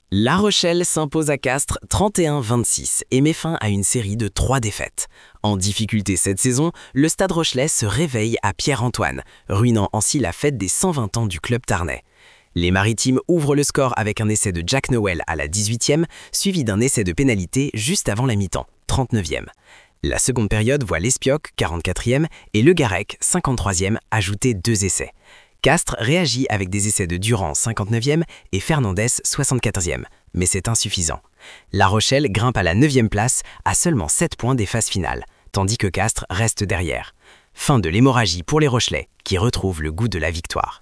La Rochelle s'impose à Castres 31-26 et met fin à une série de 3 défaites. En difficulté cette saison, le Stade Rochelais se réveille à Pierre-Antoine, ruinant ainsi la fête des 120 ans du club tarnais. Les Maritimes ouvrent le score avec un essai de Jack Nowell à la 18e, suivi d'un essai de pénalité juste avant la mi-temps, 39e. La seconde période voit l'Espioc, 44e, et Le Garec, 53e, ajouter 2 essais. Castres réagit avec des essais de Durand, 59e, et Fernandez, 74e, mais c'est insuffisant. La Rochelle grimpe à la 9e place, à seulement 7 points des phases finales, tandis que Castres reste derrière. Fin de l'hémorragie pour les Rochelais, qui retrouvent le goût de la victoire.